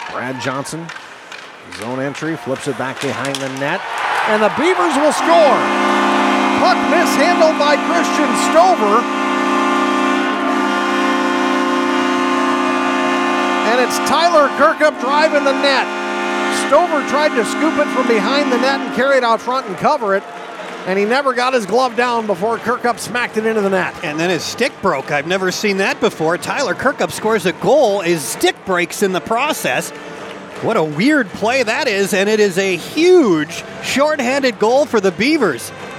Brad Johnson, zone entry, flips it back behind the net, and the Beavers will score. Puck mishandled by Christian Stover. And it's Tyler Kirkup driving the net. Stover tried to scoop it from behind the net and carry it out front and cover it. And he never got his glove down before Kirkup smacked it into the net. And then his stick broke. I've never seen that before. Tyler Kirkup scores a goal. His stick breaks in the process. What a weird play that is, and it is a huge shorthanded goal for the Beavers.